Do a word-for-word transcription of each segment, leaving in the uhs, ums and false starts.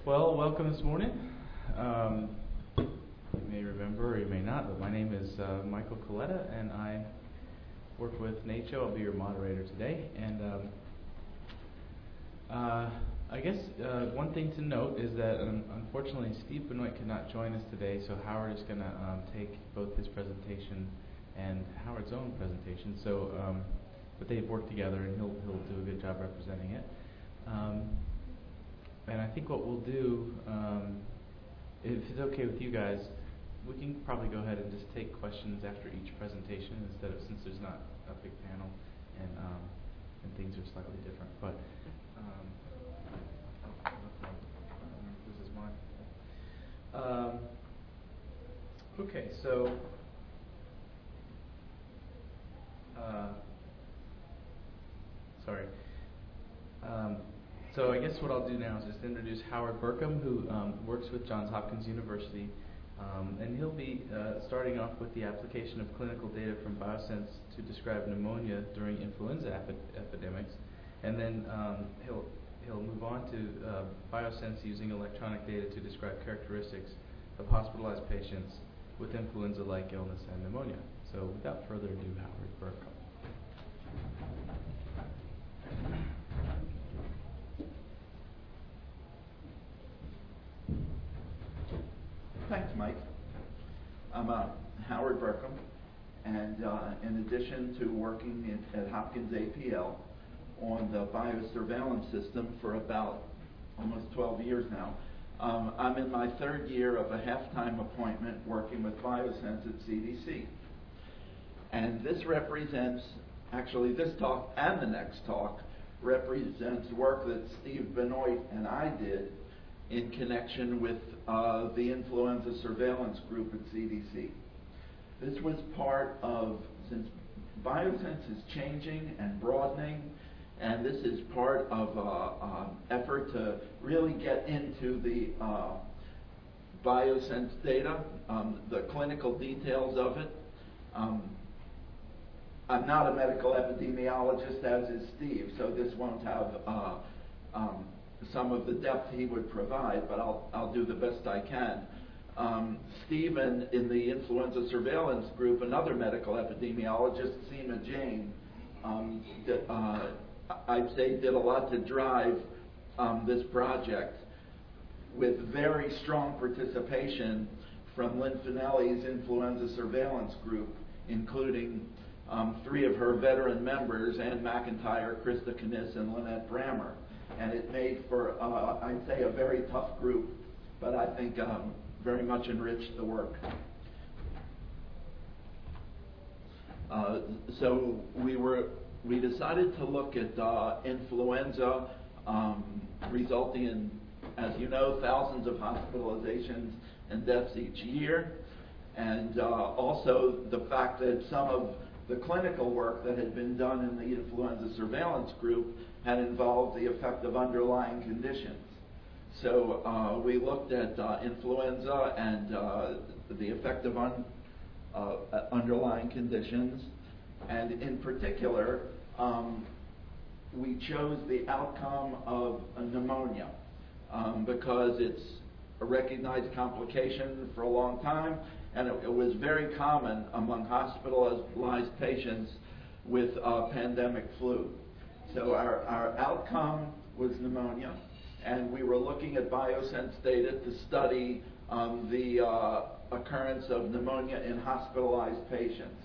Well, welcome this morning. Um, you may remember or you may not, but my name is uh, Michael Coletta, and I work with NACCHO. I'll be your moderator today. And um, uh, I guess uh, one thing to note is that um, unfortunately Steve Benoit could not join us today, so Howard is going to um, take both his presentation and Howard's own presentation. So, um, but they've worked together, and he'll he'll do a good job representing it. Um, And I think what we'll do, um, if it's okay with you guys, we can probably go ahead and just take questions after each presentation instead of, since there's not a big panel and um, and things are slightly different. But um, this is mine. Um, okay, so uh, sorry. Um, So I guess what I'll do now is just introduce Howard Burkham, who um, works with Johns Hopkins University, um, and he'll be uh, starting off with the application of clinical data from Biosense to describe pneumonia during influenza epi epidemics, and then um, he'll he'll move on to uh, Biosense using electronic data to describe characteristics of hospitalized patients with influenza-like illness and pneumonia. So without further ado, Howard Burkham. Thanks, Mike. I'm uh, Howard Burkham, and uh, in addition to working in, at Hopkins A P L on the biosurveillance system for about almost twelve years now, um, I'm in my third year of a half-time appointment working with Biosense at C D C. And this represents, actually this talk and the next talk, represents work that Steve Benoit and I did in connection with uh, the influenza surveillance group at C D C. This was part of, since Biosense is changing and broadening, and this is part of an effort to really get into the uh, Biosense data, um, the clinical details of it. Um, I'm not a medical epidemiologist, as is Steve, so this won't have uh, um, some of the depth he would provide, but I'll, I'll do the best I can. Um, Stephen, in the influenza surveillance group, another medical epidemiologist, Seema Jain, um, did, uh, I'd say did a lot to drive um, this project with very strong participation from Lynn Finelli's influenza surveillance group, including um, three of her veteran members, Ann McIntyre, Krista Kniss, and Lynette Brammer. And it made for, uh, I'd say, a very tough group, but I think um, very much enriched the work. Uh, so we were, we decided to look at uh, influenza, um, resulting in, as you know, thousands of hospitalizations and deaths each year, and uh, also the fact that some of the clinical work that had been done in the influenza surveillance group had involved the effect of underlying conditions. So uh, we looked at uh, influenza and uh, the effect of un, uh, underlying conditions, and in particular, um, we chose the outcome of a pneumonia um, because it's a recognized complication for a long time, and it, it was very common among hospitalized patients with uh, pandemic flu. So our, our outcome was pneumonia, and we were looking at Biosense data to study um, the uh, occurrence of pneumonia in hospitalized patients.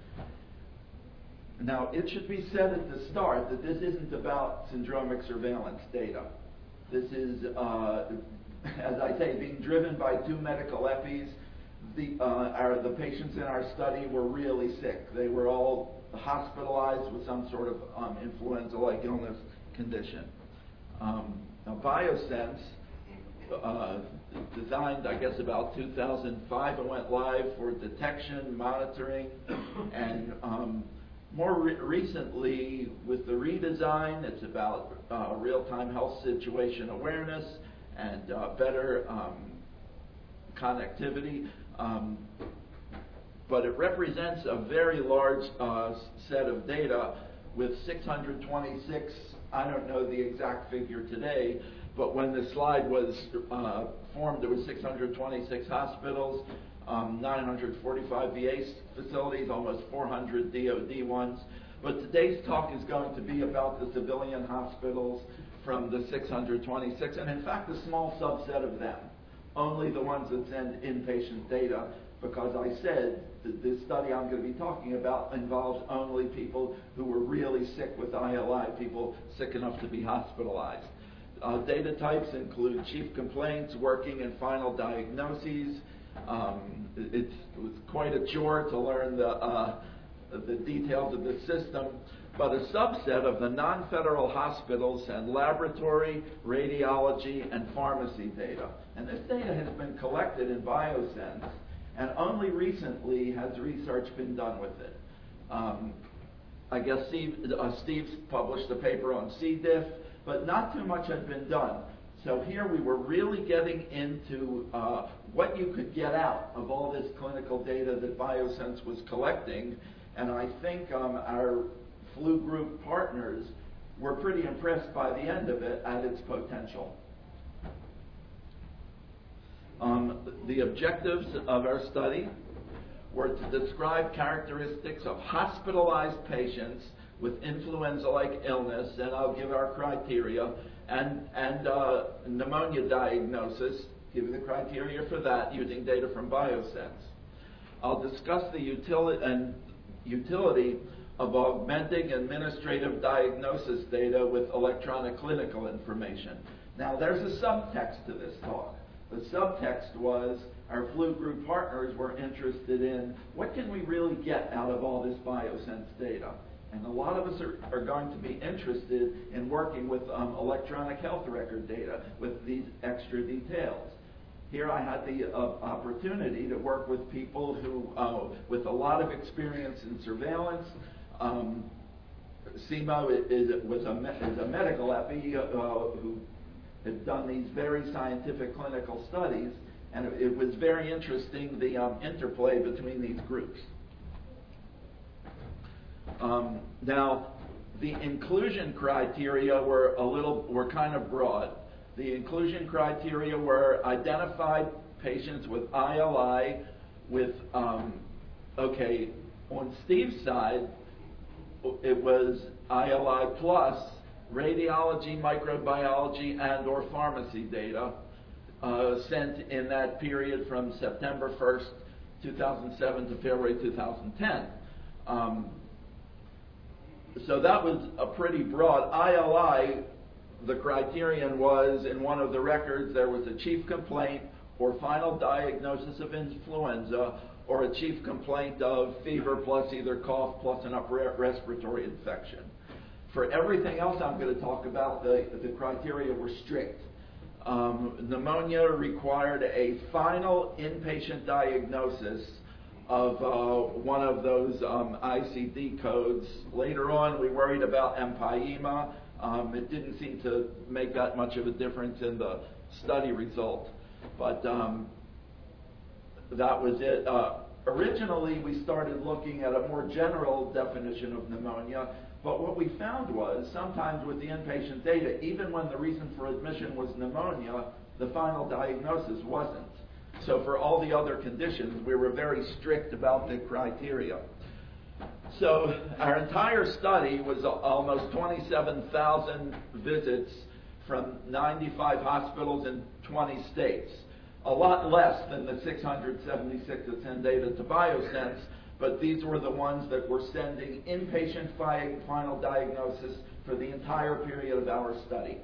Now, it should be said at the start that this isn't about syndromic surveillance data. This is, uh, as I say, being driven by two medical epis. The, uh, our, the patients in our study were really sick. They were all hospitalized with some sort of um, influenza-like illness condition. Um, now, Biosense, uh, designed, I guess, about two thousand five, and went live for detection, monitoring, and um, more re recently, with the redesign, it's about uh, real-time health situation awareness and uh, better um, connectivity. Um, but it represents a very large uh, set of data with six hundred twenty-six I don't know the exact figure today, but when the slide was uh, formed, there was six hundred twenty-six hospitals, um, nine hundred forty-five V A facilities, almost four hundred D O D ones. But today's talk is going to be about the civilian hospitals from the six hundred twenty-six, and in fact, a small subset of them, only the ones that send inpatient data, because I said that this study I'm going to be talking about involves only people who were really sick with I L I, people sick enough to be hospitalized. Uh, data types include chief complaints, working and final diagnoses. Um, it's, it was quite a chore to learn the, uh, the details of the system, but a subset of the non-federal hospitals and laboratory, radiology, and pharmacy data. And this data has been collected in Biosense, and only recently has research been done with it. Um, I guess Steve, uh, Steve's published a paper on C. diff, but not too much had been done. So here we were really getting into uh, what you could get out of all this clinical data that Biosense was collecting, and I think um, our flu group partners were pretty impressed by the end of it at its potential. Um, the objectives of our study were to describe characteristics of hospitalized patients with influenza-like illness, and I'll give our criteria, and, and uh, pneumonia diagnosis, give you the criteria for that using data from Biosense. I'll discuss the utility and utility of augmenting administrative diagnosis data with electronic clinical information. Now, there's a subtext to this talk. The subtext was our flu group partners were interested in what can we really get out of all this Biosense data. And a lot of us are, are going to be interested in working with um, electronic health record data with these extra details. Here I had the uh, opportunity to work with people who, uh, with a lot of experience in surveillance. Um, Simo is, is, was a, is a medical epi uh, who had done these very scientific clinical studies, and it, it was very interesting, the um, interplay between these groups. Um, now, the inclusion criteria were a little, were kind of broad. The inclusion criteria were identified patients with I L I with, um, okay, on Steve's side, it was I L I plus radiology, microbiology, and or pharmacy data uh, sent in that period from September first, two thousand seven to February two thousand ten. Um, so that was a pretty broad. I L I, the criterion was, in one of the records, there was a chief complaint or final diagnosis of influenza or a chief complaint of fever plus either cough plus an upper respiratory infection. For everything else I'm going to talk about, the, the criteria were strict. Um, pneumonia required a final inpatient diagnosis of uh, one of those um, I C D codes. Later on, we worried about empyema. Um, it didn't seem to make that much of a difference in the study result, but um, that was it. Uh, originally, we started looking at a more general definition of pneumonia, but what we found was sometimes with the inpatient data, even when the reason for admission was pneumonia, the final diagnosis wasn't. So for all the other conditions, we were very strict about the criteria. So our entire study was almost twenty-seven thousand visits from ninety-five hospitals in twenty states. A lot less than the six hundred seventy-six that send data to Biosense, but these were the ones that were sending inpatient fi- final diagnosis for the entire period of our study.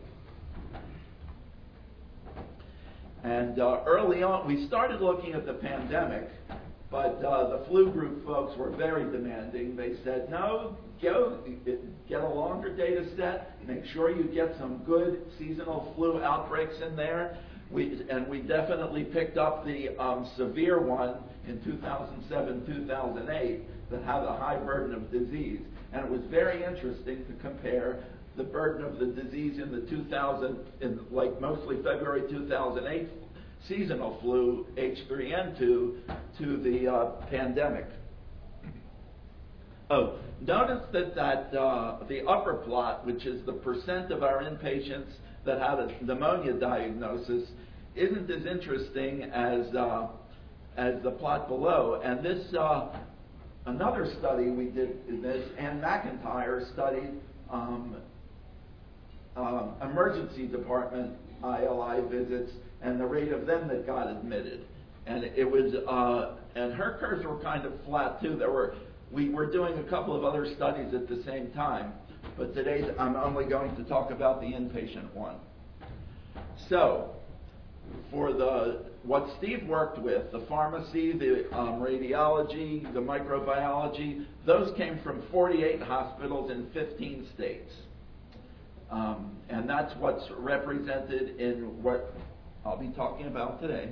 And uh, early on, we started looking at the pandemic, but uh, the flu group folks were very demanding. They said, no, go get a longer data set, make sure you get some good seasonal flu outbreaks in there. We, and we definitely picked up the um, severe one in two thousand seven, two thousand eight that had a high burden of disease. And it was very interesting to compare the burden of the disease in the two thousand, in like mostly February two thousand eight seasonal flu, H three N two, to the uh, pandemic. Oh, notice that, that uh, the upper plot, which is the percent of our inpatients that had a pneumonia diagnosis, isn't as interesting as uh, as the plot below. And this, uh, another study we did in this, Ann McIntyre studied um, uh, emergency department I L I visits and the rate of them that got admitted. And it was, uh, and her curves were kind of flat too. There were, we were doing a couple of other studies at the same time, but today I'm only going to talk about the inpatient one. So, for the what Steve worked with, the pharmacy, the um, radiology, the microbiology, those came from forty-eight hospitals in fifteen states. Um, and that's what's represented in what I'll be talking about today.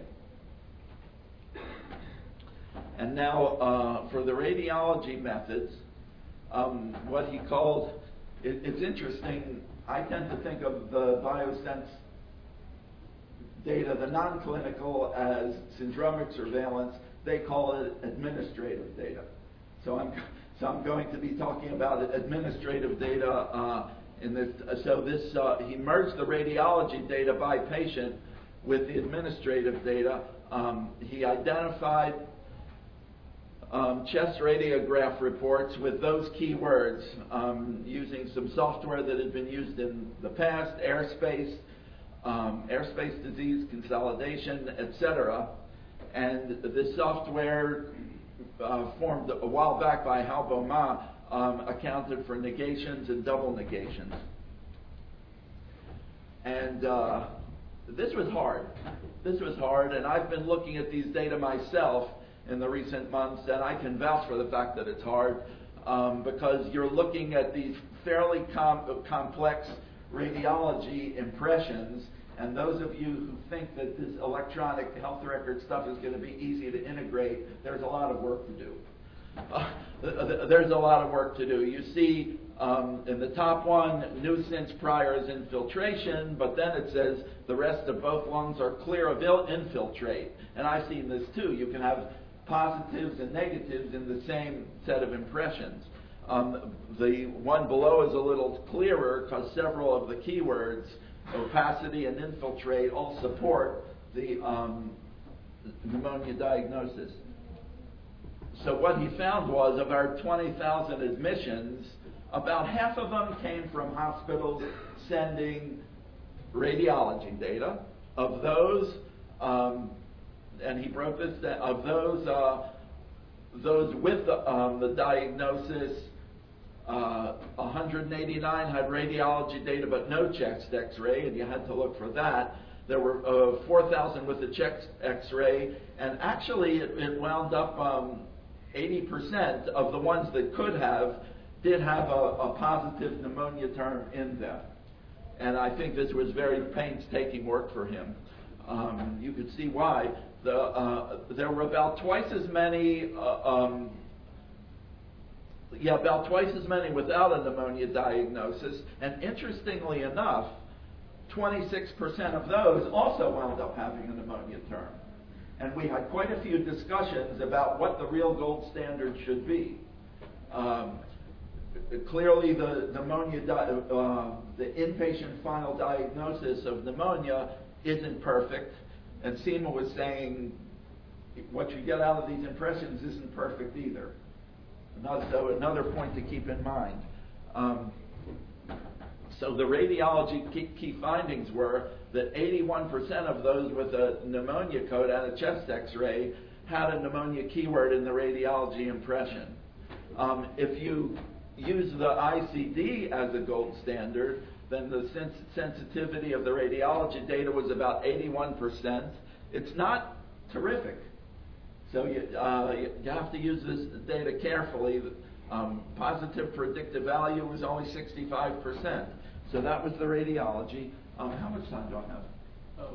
And now uh, for the radiology methods, um, what he called, it, it's interesting, I tend to think of the BioSense data, the non-clinical, as syndromic surveillance. They call it administrative data. So I'm, so I'm going to be talking about administrative data uh, in this. So this, uh, he merged the radiology data by patient with the administrative data. Um, he identified um, chest radiograph reports with those keywords um, using some software that had been used in the past, airspace, um, airspace disease consolidation, et cetera. And this software uh, formed a while back by Hal Beaumont um, accounted for negations and double negations. And uh, this was hard. This was hard, and I've been looking at these data myself in the recent months, and I can vouch for the fact that it's hard um, because you're looking at these fairly com- complex radiology impressions, and those of you who think that this electronic health record stuff is going to be easy to integrate, there's a lot of work to do. Uh, there's a lot of work to do. You see um, in the top one, nuisance prior is infiltration, but then it says the rest of both lungs are clear of infiltrate. And I've seen this too. You can have positives and negatives in the same set of impressions. Um, the one below is a little clearer because several of the keywords, opacity and infiltrate, all support the um, pneumonia diagnosis. So what he found was of our twenty thousand admissions, about half of them came from hospitals sending radiology data. Of those, um, and he broke this down, of those, uh, those with the, um, the diagnosis, uh, one hundred eighty-nine had radiology data but no chest X-ray, and you had to look for that. There were uh, four thousand with the chest X-ray, and actually it, it wound up um, eighty percent of the ones that could have did have a, a positive pneumonia term in them. And I think this was very painstaking work for him. Um, you could see why. The, uh, there were about twice as many, uh, um, yeah, about twice as many without a pneumonia diagnosis. And interestingly enough, twenty-six percent of those also wound up having a pneumonia term. And we had quite a few discussions about what the real gold standard should be. Um, clearly, the pneumonia, di- uh, the inpatient final diagnosis of pneumonia isn't perfect. And Seema was saying what you get out of these impressions isn't perfect either. Another, so another point to keep in mind. Um, so the radiology key, key findings were that eighty-one percent of those with a pneumonia code and a chest X-ray had a pneumonia keyword in the radiology impression. Um, if you use the I C D as a gold standard, then the sens- sensitivity of the radiology data was about eighty-one percent. It's not terrific. So you, uh, you, you have to use this data carefully. Um, positive predictive value was only sixty-five percent. So that was the radiology. Um, how much time do I have? Oh,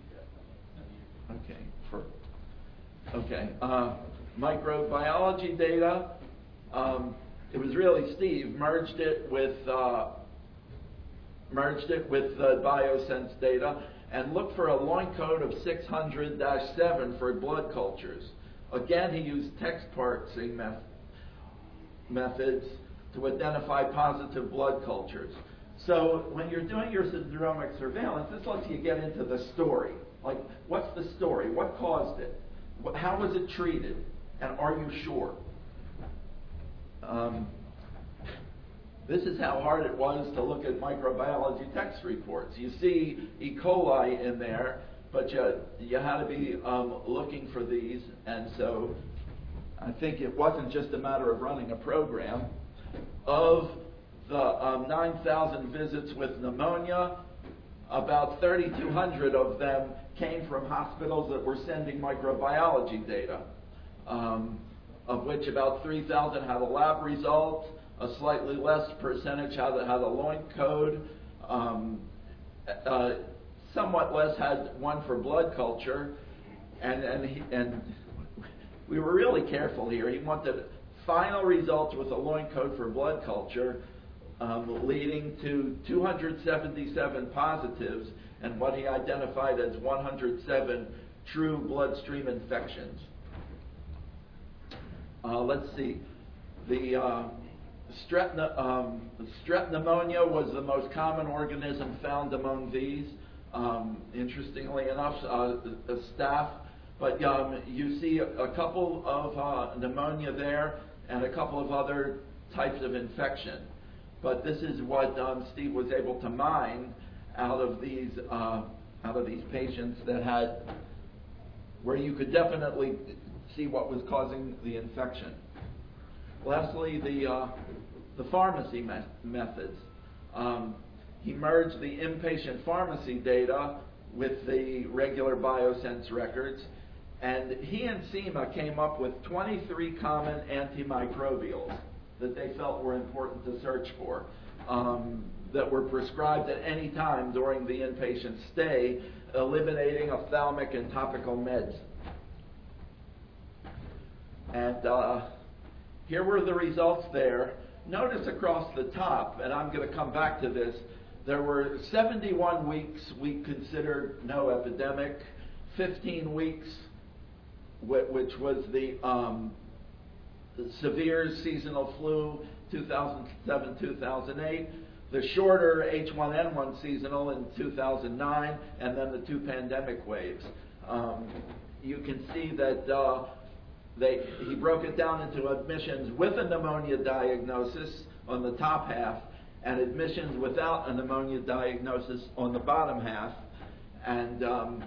okay. For, okay. Uh, microbiology data. Um, it was really Steve merged it with uh, merged it with the BioSense data and looked for a line code of six hundred dash seven for blood cultures. Again, he used text parsing method. methods to identify positive blood cultures. So when you're doing your syndromic surveillance, this lets you get into the story. Like, what's the story? What caused it? How was it treated? And are you sure? Um, this is how hard it was to look at microbiology text reports. You see E. coli in there, but you, you had to be um, looking for these, and so I think it wasn't just a matter of running a program. Of the um, nine thousand visits with pneumonia, about thirty-two hundred of them came from hospitals that were sending microbiology data, um, of which about three thousand had a lab result, a slightly less percentage had, had a LOINC code, um, uh, somewhat less had one for blood culture, and, and, he, and we were really careful here. He wanted final results with a LOINC code for blood culture, um, leading to two hundred seventy-seven positives and what he identified as one hundred seven true bloodstream infections. Uh, let's see. The uh, strep, um, strep pneumonia was the most common organism found among these. Um, interestingly enough, uh, the staff. But um, you see a, a couple of uh, pneumonia there and a couple of other types of infection. But this is what um, Steve was able to mine out of these uh, out of these patients that had, where you could definitely see what was causing the infection. Lastly, the uh, the pharmacy me- methods. Um, he merged the inpatient pharmacy data with the regular BioSense records. And he and SEMA came up with twenty-three common antimicrobials that they felt were important to search for, um, that were prescribed at any time during the inpatient stay, eliminating ophthalmic and topical meds. And uh, here were the results there. Notice across the top, and I'm going to come back to this, there were seventy-one weeks we considered no epidemic, fifteen weeks which was the um, severe seasonal flu, two thousand seven, two thousand eight, the shorter H one N one seasonal in two thousand nine, and then the two pandemic waves. Um, you can see that uh, they, he broke it down into admissions with a pneumonia diagnosis on the top half, and admissions without a pneumonia diagnosis on the bottom half. And um,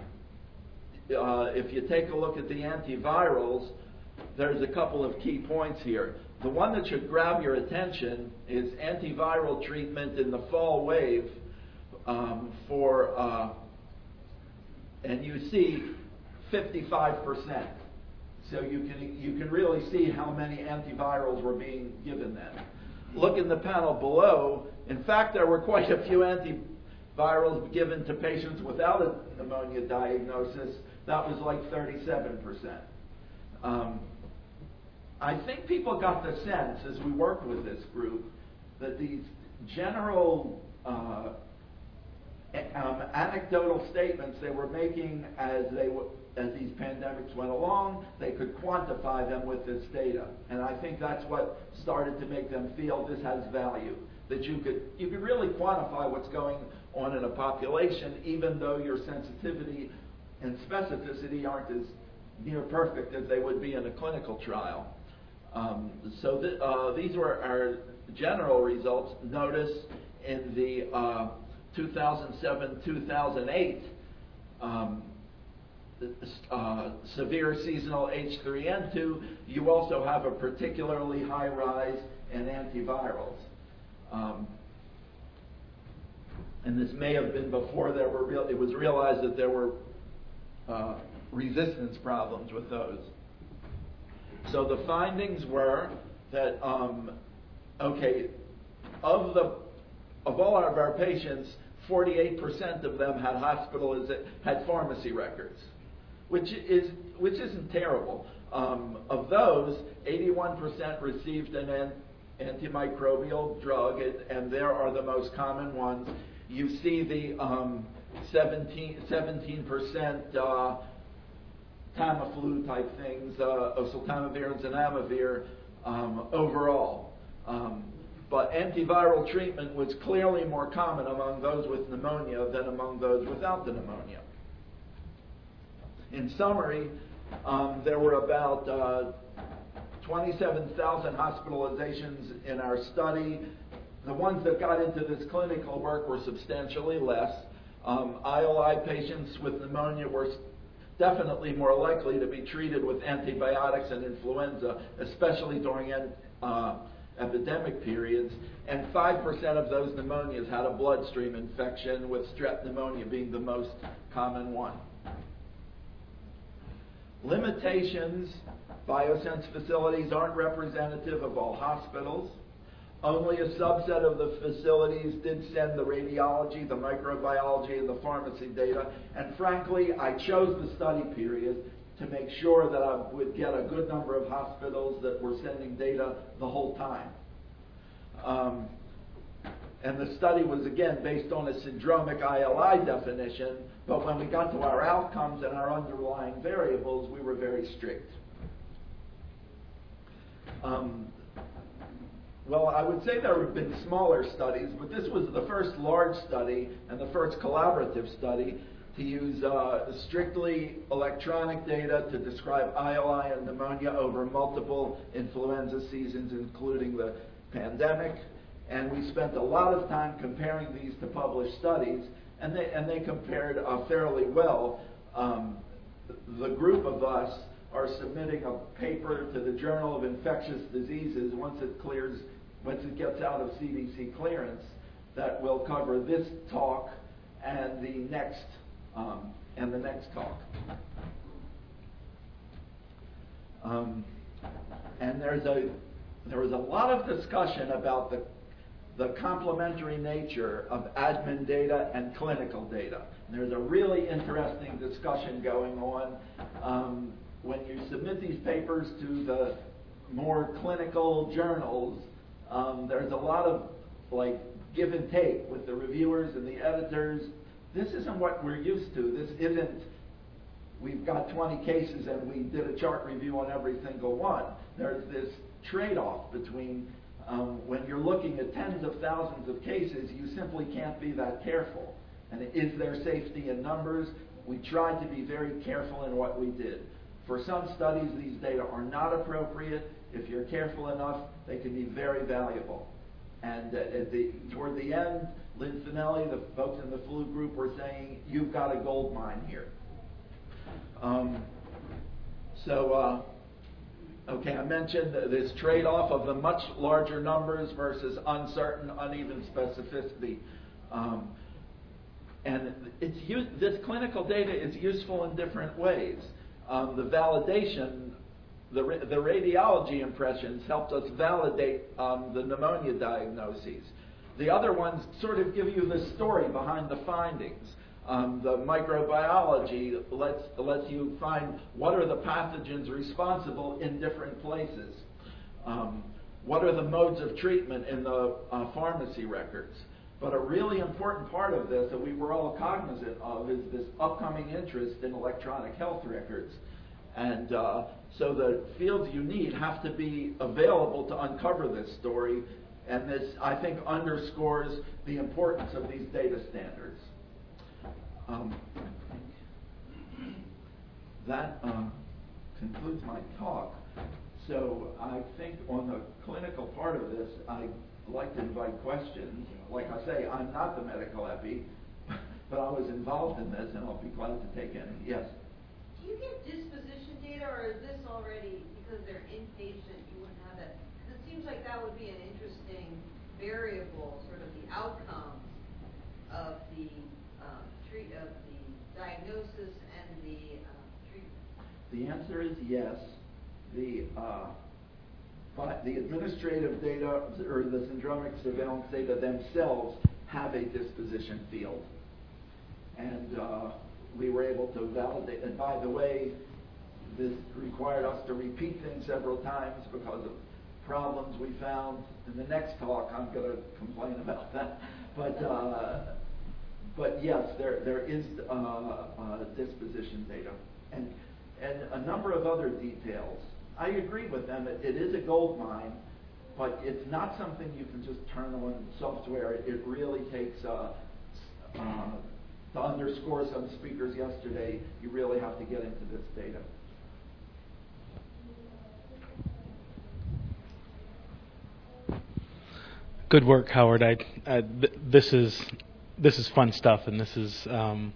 Uh, if you take a look at the antivirals, there's a couple of key points here. The one that should grab your attention is antiviral treatment in the fall wave um, for, uh, and you see fifty-five percent. So you can you can really see how many antivirals were being given then. Look in the panel below. In fact, there were quite a few antivirals given to patients without a pneumonia diagnosis. That was like thirty-seven percent. Um, I think people got the sense as we worked with this group that these general uh, um, anecdotal statements they were making as they w- as these pandemics went along, they could quantify them with this data, and I think that's what started to make them feel this has value. That you could you could really quantify what's going on in a population, even though your sensitivity and specificity aren't as near perfect as they would be in a clinical trial. Um, so th- uh, these were our general results. Notice in the uh, two thousand seven to two thousand eight um, uh, severe seasonal H three N two, you also have a particularly high rise in antivirals. Um, and this may have been before there were real, it was realized that there were uh, resistance problems with those. So the findings were that, um, okay, of the of all of our patients, forty-eight percent of them had hospital had pharmacy records, which is which isn't terrible. Um, of those, eighty-one percent received an an antimicrobial drug, and, and there are the most common ones. You see the um, seventeen percent uh, Tamiflu type things, uh, oseltamivir and zanamivir um, overall. Um, but antiviral treatment was clearly more common among those with pneumonia than among those without the pneumonia. In summary, um, there were about uh, twenty-seven thousand hospitalizations in our study. The ones that got into this clinical work were substantially less. Um, I L I patients with pneumonia were definitely more likely to be treated with antibiotics and influenza, especially during uh, epidemic periods. And five percent of those pneumonias had a bloodstream infection, with strep pneumonia being the most common one. Limitations: Biosense facilities aren't representative of all hospitals. Only a subset of the facilities did send the radiology, the microbiology, and the pharmacy data. And frankly, I chose the study period to make sure that I would get a good number of hospitals that were sending data the whole time. Um, and the study was, again, based on a syndromic I L I definition, but when we got to our outcomes and our underlying variables, we were very strict. Um, Well, I would say there have been smaller studies, but this was the first large study and the first collaborative study to use uh, strictly electronic data to describe I L I and pneumonia over multiple influenza seasons, including the pandemic. And we spent a lot of time comparing these to published studies, and they, and they compared uh, fairly well. Um, the group of us are submitting a paper to the Journal of Infectious Diseases once it clears, once it gets out of C D C clearance, that will cover this talk and the next um, and the next talk. Um, and there's a there was a lot of discussion about the the complementary nature of admin data and clinical data. And there's a really interesting discussion going on. Um, When you submit these papers to the more clinical journals, um, there's a lot of like give and take with the reviewers and the editors. This isn't what we're used to. This isn't, we've got twenty cases and we did a chart review on every single one. There's this trade-off between um, when you're looking at tens of thousands of cases, you simply can't be that careful. And is there safety in numbers? We tried to be very careful in what we did. For some studies, these data are not appropriate. If you're careful enough, they can be very valuable. And uh, at the, toward the end, Lynn Finelli, the folks in the flu group, were saying, you've got a gold mine here. Um, so, uh, okay, I mentioned this trade-off of the much larger numbers versus uncertain, uneven specificity. Um, and it's, this clinical data is useful in different ways. Um, the validation, the, ra- the radiology impressions helped us validate um, the pneumonia diagnoses. The other ones sort of give you the story behind the findings. Um, the microbiology lets, lets you find what are the pathogens responsible in different places. Um, what are the modes of treatment in the uh, pharmacy records. But a really important part of this that we were all cognizant of is this upcoming interest in electronic health records. And uh, so the fields you need have to be available to uncover this story. And this, I think, underscores the importance of these data standards. Um, that uh, concludes my talk. So I think on the clinical part of this, I like to invite questions. Like I say, I'm not the medical epi, but I was involved in this, and I'll be glad to take any. Yes? Do you get disposition data, or is this already, because they're inpatient, you wouldn't have that? Because it seems like that would be an interesting variable, sort of the outcomes of the um, treat of the diagnosis and the um, treatment. The answer is yes. The uh, But the administrative data, or the syndromic surveillance data themselves, have a disposition field. And uh, we were able to validate. And by the way, this required us to repeat things several times because of problems we found. In the next talk, I'm going to complain about that. But uh, but yes, there there is uh, uh, disposition data, and and a number of other details. I agree with them. It, it is a gold mine, but it's not something you can just turn on software. It really takes, uh, uh, to underscore some speakers yesterday, you really have to get into this data. Good work, Howard. I, I th- this is this is fun stuff, and this is um,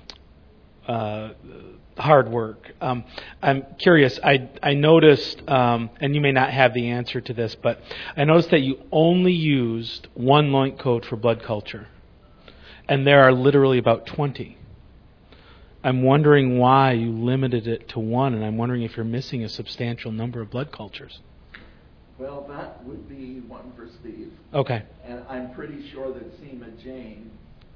uh, hard work. Um, I'm curious. I I noticed, um, and you may not have the answer to this, but I noticed that you only used one Loink code for blood culture, and there are literally about twenty. I'm wondering why you limited it to one, and I'm wondering if you're missing a substantial number of blood cultures. Well, that would be one for Steve. Okay. And I'm pretty sure that Seema Jain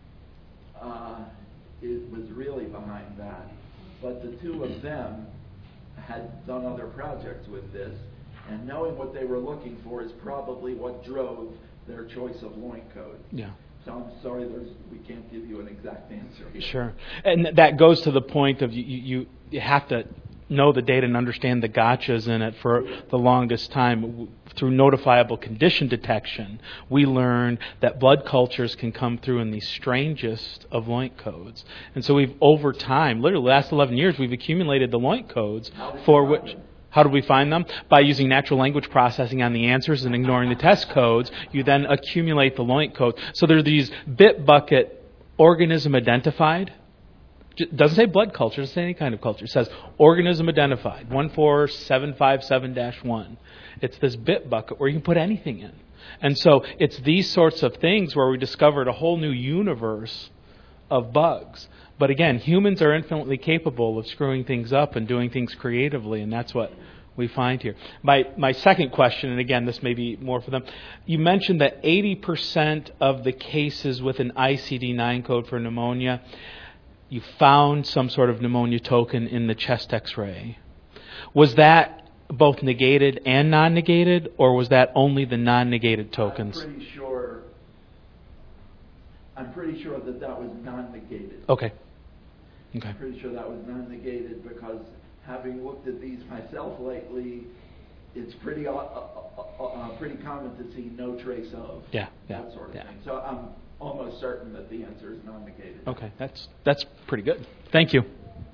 uh, it was really behind that. But the two of them had done other projects with this, and knowing what they were looking for is probably what drove their choice of Loink code. Yeah. So I'm sorry, there's, we can't give you an exact answer here. Sure. And that goes to the point of you, you, you have to know the data and understand the gotchas in it. For the longest time, through notifiable condition detection, we learned that blood cultures can come through in the strangest of Loink codes. And so we've, over time, literally the last eleven years, we've accumulated the Loink codes for which... How do we find them? By using natural language processing on the answers and ignoring the test codes, you then accumulate the Loink code. So there are these Bitbucket organism identified. It doesn't say blood culture, it doesn't say any kind of culture. It says organism identified, one four seven five seven dash one. It's this Bitbucket where you can put anything in. And so it's these sorts of things where we discovered a whole new universe of bugs. But again, humans are infinitely capable of screwing things up and doing things creatively, and that's what we find here. My my second question, and again, this may be more for them. You mentioned that eighty percent of the cases with an I C D nine code for pneumonia, you found some sort of pneumonia token in the chest X-ray. Was that both negated and non-negated, or was that only the non-negated tokens? I'm pretty sure. I'm pretty sure that that was non-negated. Okay. Okay. I'm pretty sure that was non-negated because having looked at these myself lately, it's pretty uh, uh, uh, pretty common to see no trace of yeah, yeah, that sort of yeah. thing. So I'm almost certain that the answer is non-negated. Okay, that's that's pretty good. Thank you.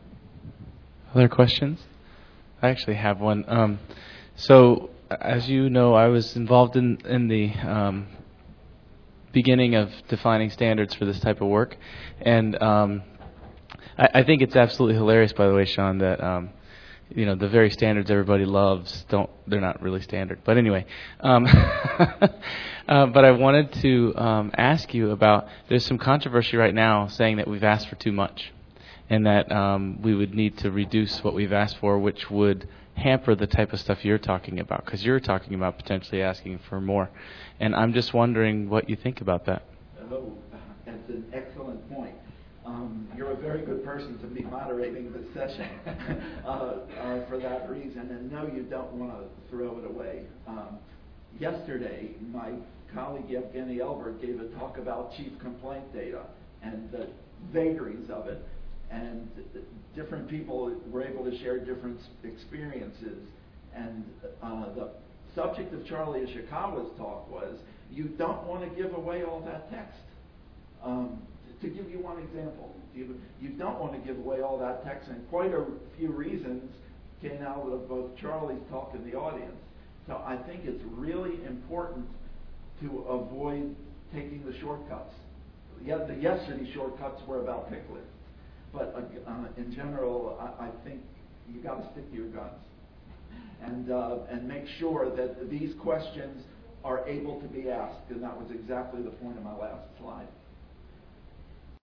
Other questions? I actually have one. Um, so, as you know, I was involved in in the um, beginning of defining standards for this type of work, and um, I, I think it's absolutely hilarious, by the way, Sean, that um, you know the very standards everybody loves don't they're not really standard. But anyway, um, uh, but I wanted to um, ask you about. There's some controversy right now saying that we've asked for too much, and that um, we would need to reduce what we've asked for, which would hamper the type of stuff you're talking about, because you're talking about potentially asking for more. And I'm just wondering what you think about that. Oh, that's an excellent point. Um, you're a very good person to be moderating this session uh, uh, for that reason. And no, you don't want to throw it away. Um, yesterday, my colleague Evgeny Elbert gave a talk about chief complaint data and the vagaries of it. And different people were able to share different experiences. And uh, the subject of Charlie Ishikawa's talk was, you don't want to give away all that text. Um, to give you one example, you, you don't want to give away all that text, and quite a few reasons came out of both Charlie's talk and the audience. So I think it's really important to avoid taking the shortcuts. Yeah, the yesterday shortcuts were about pick lists. But uh, uh, in general, I, I think you got to stick to your guns and uh, and make sure that these questions are able to be asked, and that was exactly the point of my last slide.